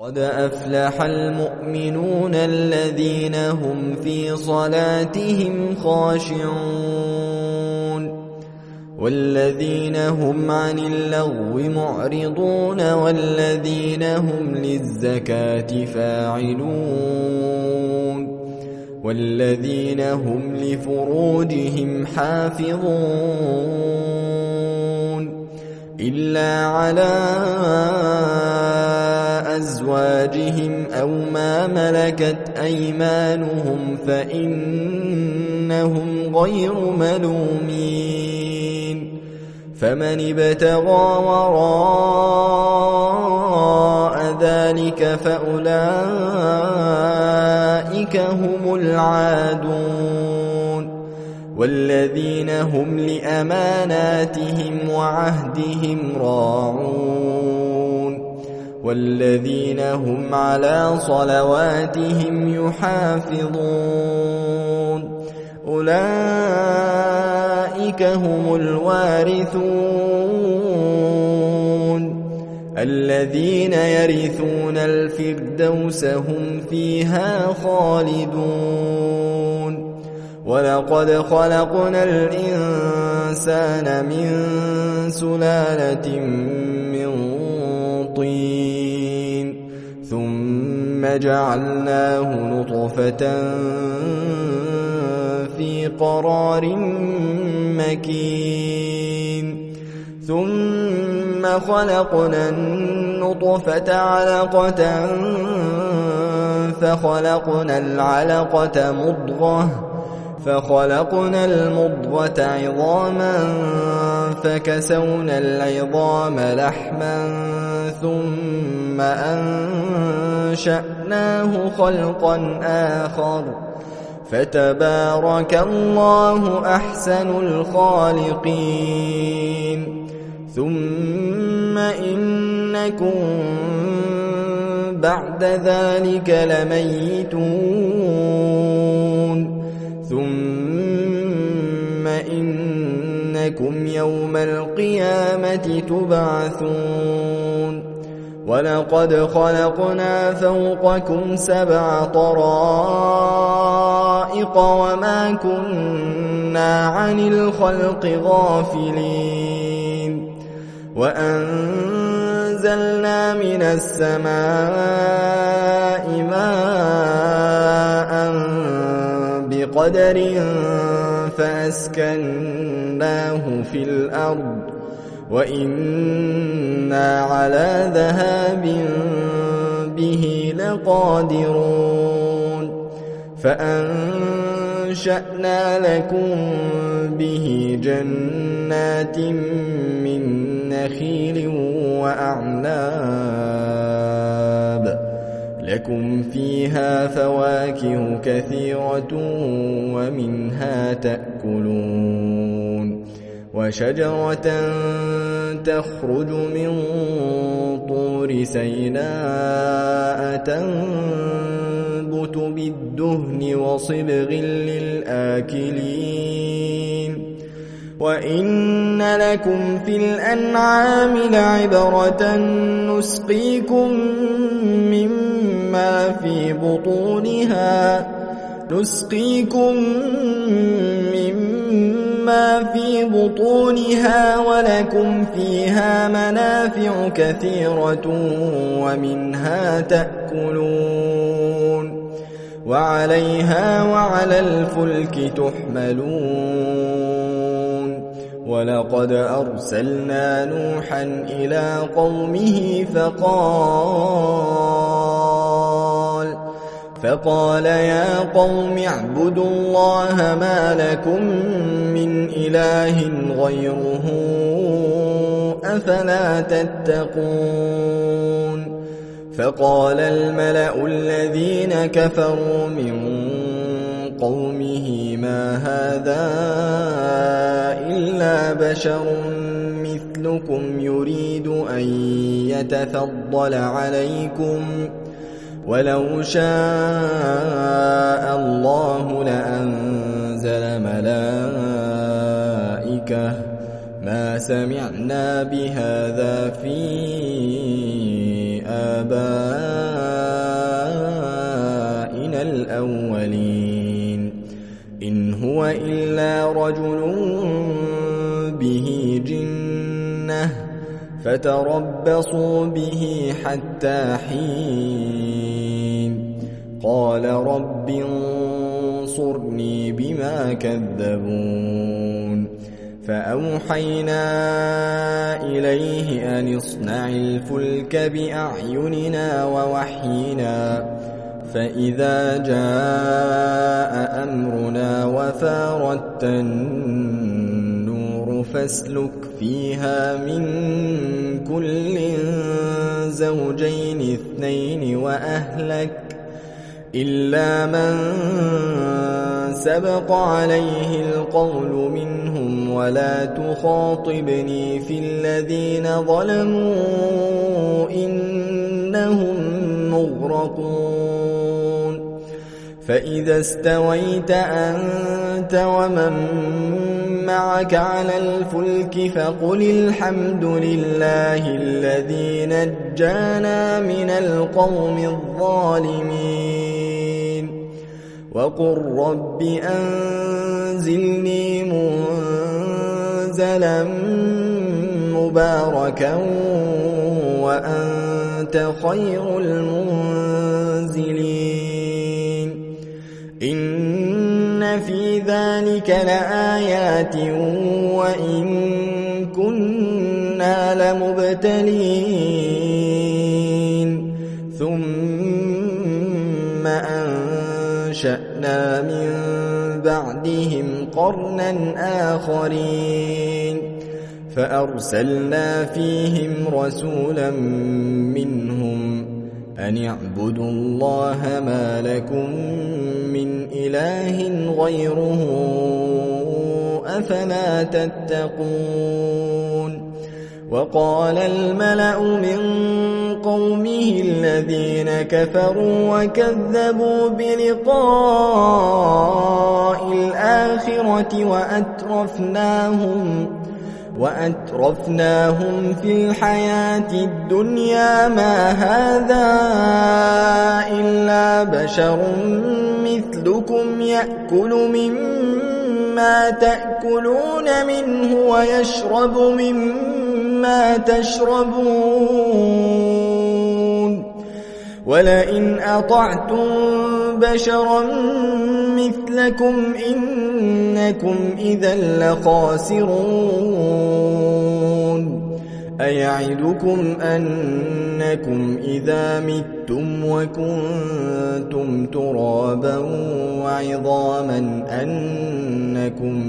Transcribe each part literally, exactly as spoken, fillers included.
قد أفلح المؤمنون الذين هم في صلاتهم خاشعون والذين هم عن اللغو معرضون والذين هم للزكاة فاعلون والذين هم لفروجهم حافظون إلا على أزواجهم أو ما ملكت أيمانهم فإنهم غير ملومين فمن ابتغى وراء ذلك فأولئك هم العادون والذين هم لأماناتهم وعهدهم راعون والذين هم على صلواتهم يحافظون أولئك هم الوارثون الذين يرثون الفردوس هم فيها خالدون ولقد خلقنا الإنسان من سلالة من طين ثم جعلناه نطفة في قرار مكين ثم خلقنا النطفة علقة فخلقنا العلقة مضغة فخلقنا المضغة عظاما فكسونا العظام لحما ثم أنشأناه خلقا آخر فتبارك الله أحسن الخالقين ثم إنكم بعد ذلك لميتون ثم إنكم يوم القيامة تبعثون ولقد خلقنا فوقكم سبع طرائق وما كنا عن الخلق غافلين وأنزلنا من السماء ماء بقدر فأسكناه في الأرض وإنا على ذهاب به لقادرون فأنشأنا لكم به جنات من نخيل وأعناب لكم فيها فواكه كثيرة ومنها تأكلون وشجرة تخرج من طور سيناء تنبت بالدهن وصبغ للآكلين وإن لكم في الأنعام لعبرة نسقيكم مما في بطونها نسقيكم مما في بطونها ولكم فيها منافع كثيرة ومنها تأكلون وعليها وعلى الفلك تحملون ولقد أرسلنا نوحا إلى قومه فقال فقال يا قوم اعبدوا الله ما لكم من إله غيره أفلا تتقون فقال الملأ الذين كفروا من قومه ما هذا إلا بشر مثلكم يريد أن يتفضل عليكم ولو شاء الله لأنزل ملائكة ما سمعنا بهذا في آبائنا هو إلا رجل به جنة فتربصوا به حتى حين قال رب انصرني بما كذبون فأوحينا إليه أن اصنع الفلك بأعيننا ووحينا فإذا جاء أمرنا وفارت النور فاسلك فيها من كل زوجين اثنين وأهلك إلا من سبق عليه القول منهم ولا تخاطبني في الذين ظلموا إنهم مغرقون فإذا استويت أنت ومن معك على الفلك فقل الحمد لله الذي نجانا من القوم الظالمين وقل رب أنزلني منزلا مباركا وأنت خير المنزلين إن في ذلك لآيات وإن كنا لمبتلين ثم أنشأنا من بعدهم قرنا آخرين فأرسلنا فيهم رسولا منهم أن اعبدوا الله ما لكم من إله غيره أفلا تتقون وقال الملأ من قومه الذين كفروا وكذبوا بلقاء الآخرة وأترفناهم وأترفناهم في الحياة الدنيا ما هذا إلا بشر مثلكم يأكل مما تأكلون منه ويشرب مما تشربون ولئن أطعتم بشرا مثلكم إنكم إذا لخاسرون أيعدكم أنكم إذا متم وكنتم ترابا وعظاما أنكم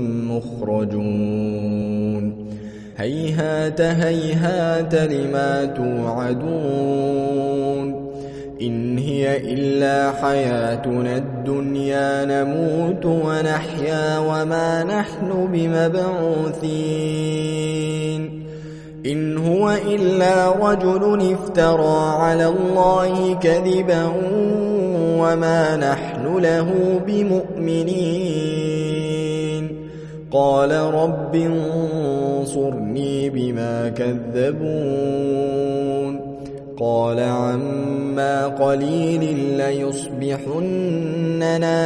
مخرجون هيهات هيهات لما توعدون إن هي إلا حياتنا الدنيا نموت ونحيا وما نحن بمبعوثين إن هو إلا رجل افترى على الله كذبا وما نحن له بمؤمنين قال رب انصرني بما كذبون قال عما قليل ليصبحن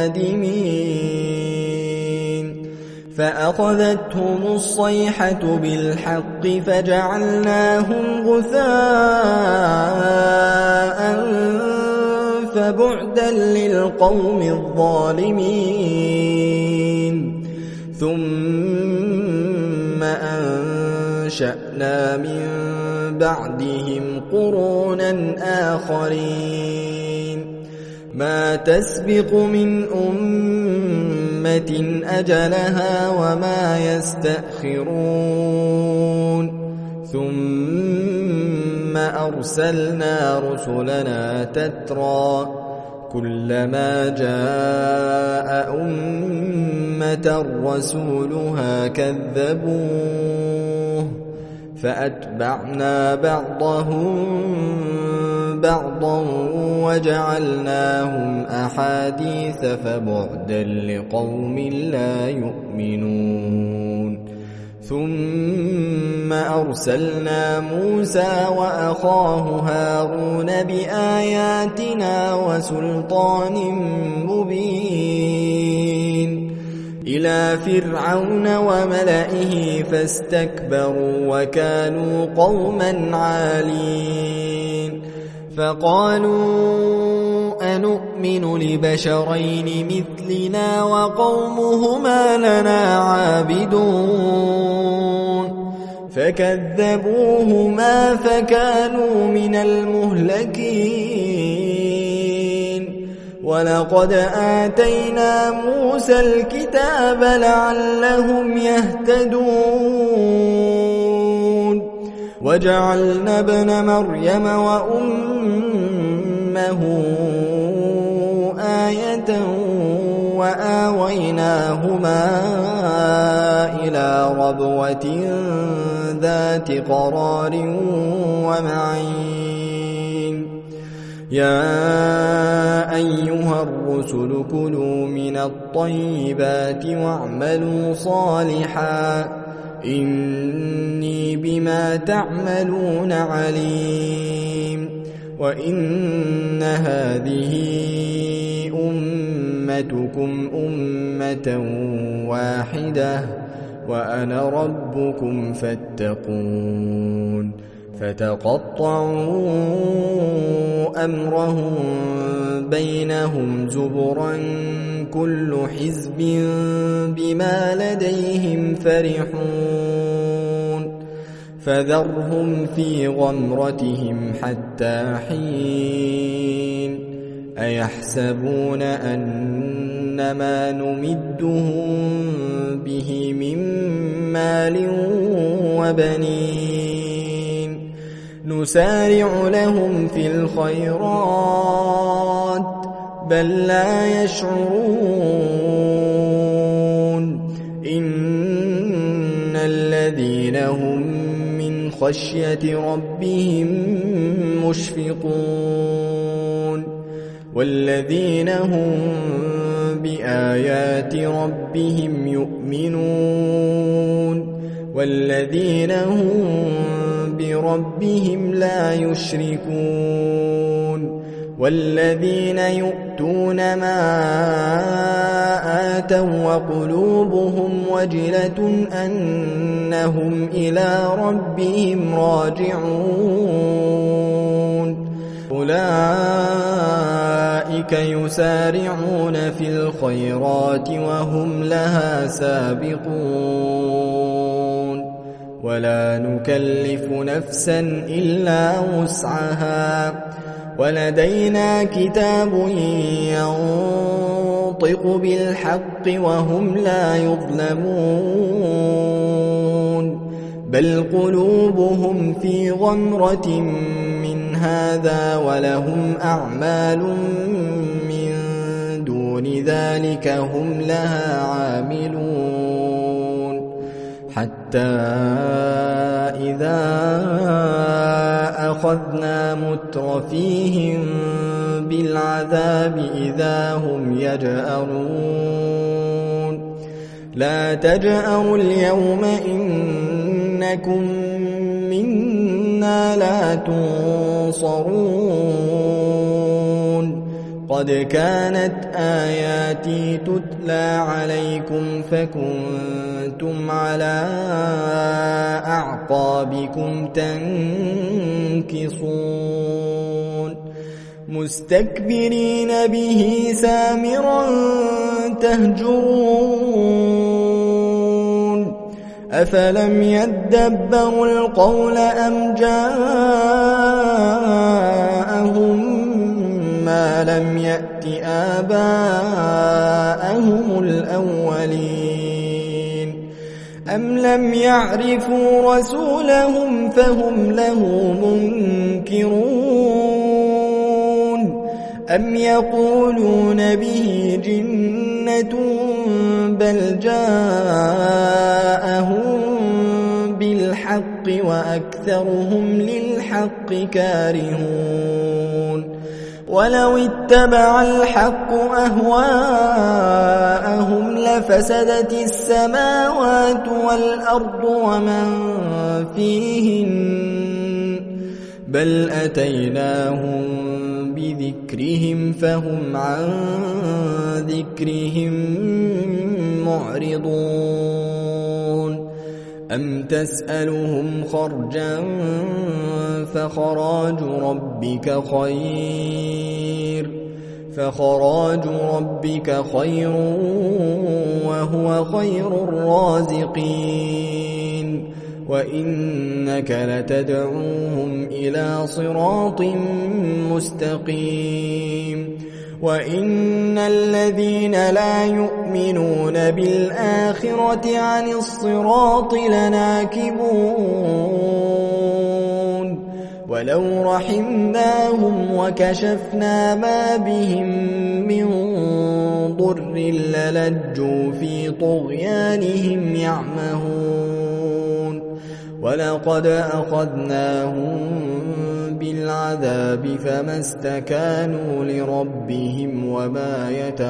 نادمين فأخذتهم الصيحة بالحق فجعلناهم غثاء فبعدا للقوم الظالمين ثم أنشأنا من بعدهم قرونا آخرين ما تسبق من أمة أجلها وما يستأخرون ثم أرسلنا رسلنا تترى كلما جاء أمة رسولها كذبوه فأتبعنا بعضهم بعضا وجعلناهم أحاديث فبعدا لقوم لا يؤمنون ثم أرسلنا موسى وأخاه هارون بآياتنا وسلطان مبين إلى فرعون وملئه فاستكبروا وكانوا قوما عالين فقالوا أنؤمن لبشرين مثلنا وقومهما لنا عابدون فكذبوهما فكانوا من المهلكين ولقد آتينا موسى الكتاب لعلهم يهتدون وجعلنا ابن مريم وأمه آية وآويناهما إلى ربوة ذات قرار ومعين يا أيها الرسل كلوا من الطيبات واعملوا صالحا إني بما تعملون عليم وإن هذه أمتكم أمة واحدة وأنا ربكم فاتقون فتقطعوا أمرهم بينهم زبرا كل حزب بما لديهم فرحون فذرهم في غمرتهم حتى حين أيحسبون أنما نمدهم به من مال وبنين نسارع لهم في الخيرات بل لا يشعرون إن الذين هم من خشية ربهم مشفقون والذين هم بآيات ربهم يؤمنون والذين هم بربهم لا يشركون والذين يؤتون ما آتوا وقلوبهم وجلة أنهم إلى ربهم راجعون أولئك يسارعون في الخيرات وهم لها سابقون ولا نكلف نفسا إلا وسعها ولدينا كتاب ينطق بالحق وهم لا يظلمون بل قلوبهم في غمرة من هذا ولهم أعمال من دون ذلك هم لها عاملون حتى إذا أخذنا مترفيهم بالعذاب إذا هم يجأرون لا تجأروا اليوم إنكم منا لا تنصرون قد كانت آياتي تتلى عليكم فكنتم على أعقابكم تنكصون مستكبرين به سامرا تهجرون أفلم يدبروا القول أم جاءهم ما لم يأت آباءهم الأولين أم لم يعرفوا رسولهم فهم له منكرون أم يقولون به جنة بل جاءهم بالحق وأكثرهم للحق كارهون ولو اتبع الحق أهواءهم لفسدت السماوات والأرض ومن فيهن بل أتيناهم بذكرهم فهم عن ذكرهم معرضون أم تسألهم خرجا فخراج ربك خير فخراج ربك خير وهو خير الرازقين وإنك لتدعوهم إلى صراط مستقيم وإن الذين لا يؤمنون بالآخرة عن الصراط لناكبون ولو رحمناهم وكشفنا ما بهم من ضر للجوا في طغيانهم يعمهون ولقد أخذناهم بالعذاب فما استكانوا لربهم وما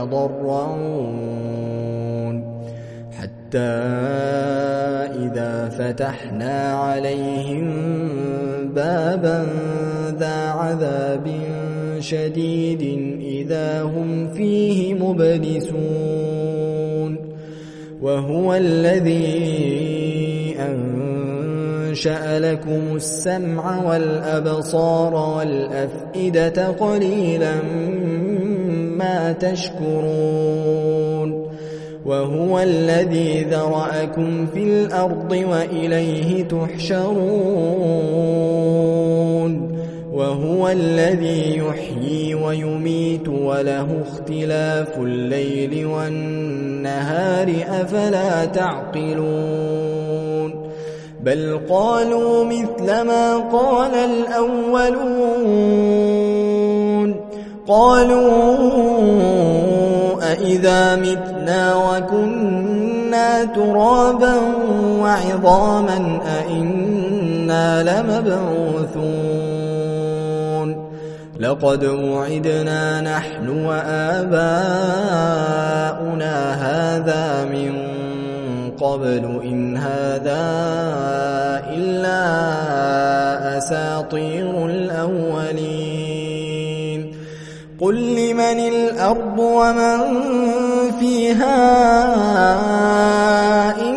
يتضرعون حتى إذا فتحنا عليهم بابا ذا عذاب شديد إذا هم فيه مبلسون وهو الذي أنشأ لكم السمع والأبصار والأفئدة قليلا ما تشكرون وهو الذي ذرأكم في الأرض وإليه تحشرون وهو الذي يحيي ويميت وله اختلاف الليل والنهار أفلا تعقلون بل قالوا مثل ما قال الأولون قالوا أإذا متنا وكنا ترابا وعظاما أإنا لمبعوثون لقد وعدنا نحن وآباؤنا هذا من قبل إن هذا إلا أساطير الأولين قل لمن الأرض ومن فيها إن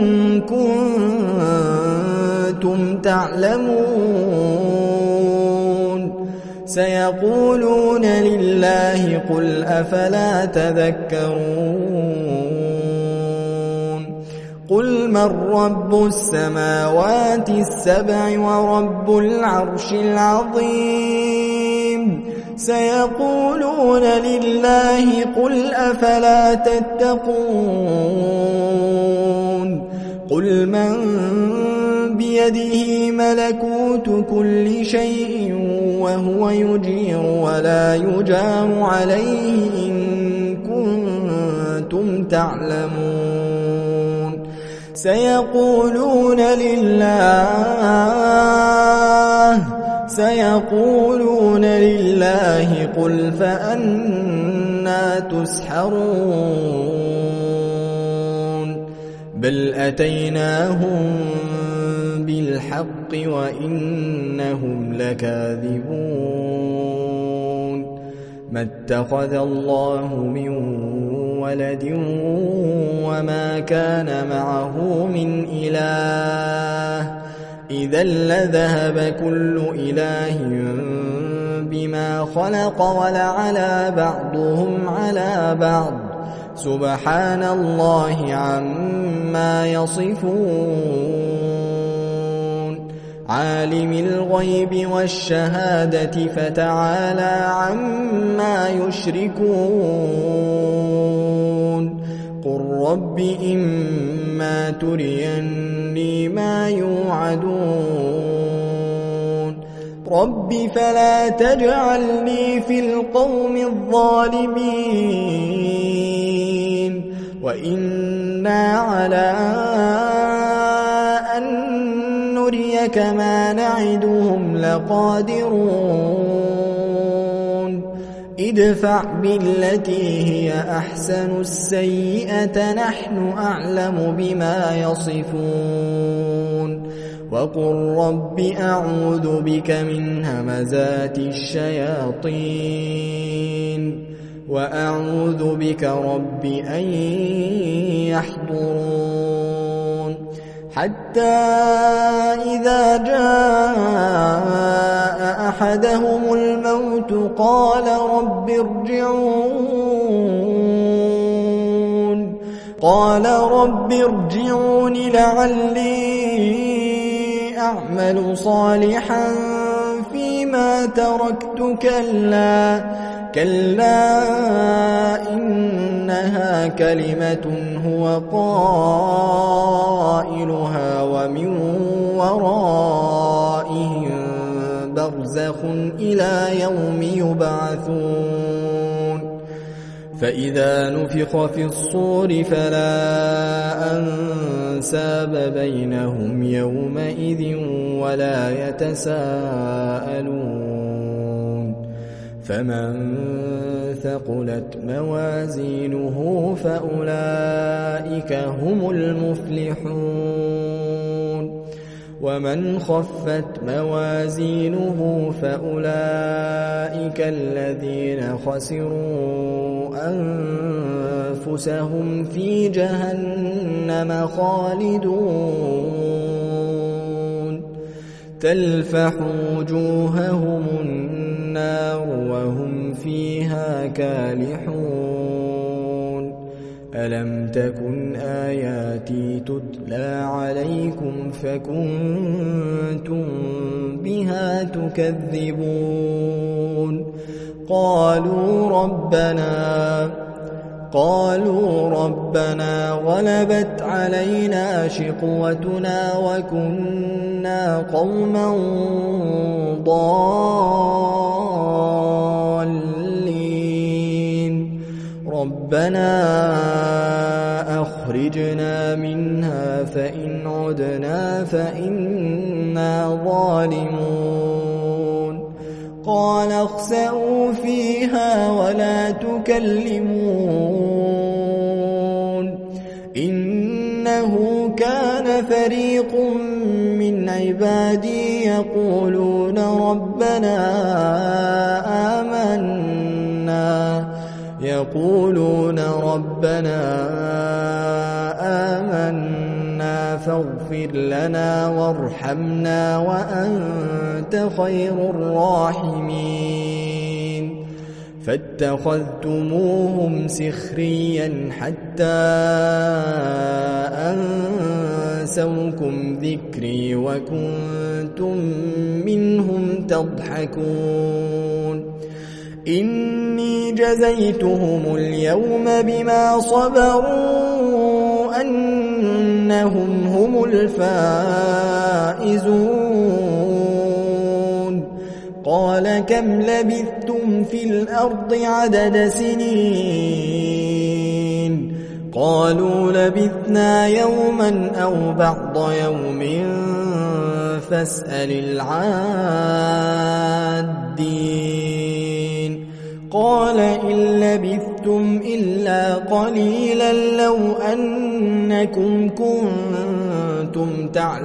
كنتم تعلمون سيقولون لله قل أفلا تذكرون قل من رب السماوات السبع ورب العرش العظيم سيقولون لله قل أفلا تتقون قل من بيده ملكوت كل شيء وهو يجير ولا يجار عليه إن كنتم تعلمون سيقولون لله سيقولون لله قل فأنى تسحرون بل أتيناهم بالحق وإنهم لكاذبون ما اتخذ الله من ولد وما كان معه من إله إذا لذهب كل إله بما خلق ولعلى بعضهم على بعض سبحان الله عما يصفون عالم الغيب والشهادة فتعالى عما يشركون قل رب إما تريني ما يوعدون رب فلا تجعلني في القوم الظالمين وإنا على أن نريك ما نعدهم لقادرون ادفع بالتي هي أحسن السيئة نحن أعلم بما يصفون وقل رب أعوذ بك من همزات الشياطين وأعوذ بك رب أن يحضرون حتى إذا جاء أحدهم الموت قال رب ارجعون قال رب ارجعون لعلي أعمل صالحا فيما تركت كلا كلا إنها كلمة هو قائلها ومن ورائهم برزخ إلى يوم يبعثون فإذا نفخ في الصور فلا أنساب بينهم يومئذ ولا يتساءلون فمن ثقلت موازينه فأولئك هم المفلحون ومن خفت موازينه فأولئك الذين خسروا أنفسهم في جهنم خالدون تلفح وجوههم النار وهم فيها كالحون ألم تكن آياتي تتلى عليكم فكنتم بها تكذبون قالوا ربنا قالوا ربنا غلبت علينا شقوتنا وكنا قوما ضالين ربنا أخرجنا منها فإن عدنا فإنا ظالمون قال اخسئوا فيها ولا تكلمون إنه كان فريق من عبادي يقولون ربنا آمنا يقولون ربنا آمنا فاغفر لنا وارحمنا وأنت خير الراحمين فاتخذتموهم سخريا حتى أنسوكم ذكري وكنتم منهم تضحكون إني جزيتهم اليوم بما صبروا أنهم هم الفائزون قال كم لبثتم في الأرض عدد سنين قالوا لبثنا يوما أو بعض يوم فاسأل العادين قال إن لبثتم إلا قليلا لو أنكم كنتم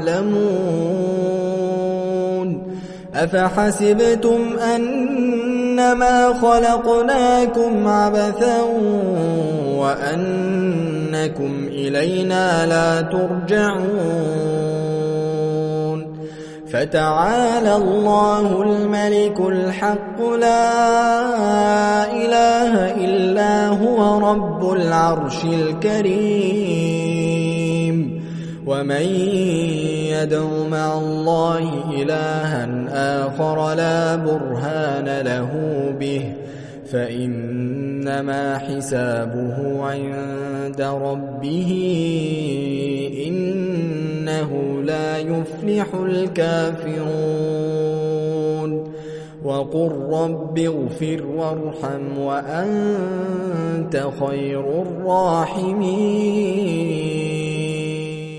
تعلمون أفحسبتم أنما خلقناكم عبثا وأنكم إلينا لا ترجعون فتعالى الله الملك الحق لا إله إلا هو رب العرش الكريم ومن يدع مع الله إلها آخر لا برهان له به فإنما حسابه عند ربه إنه لا يفلح الكافرون وقل رب اغفر وارحم وأنت خير الراحمين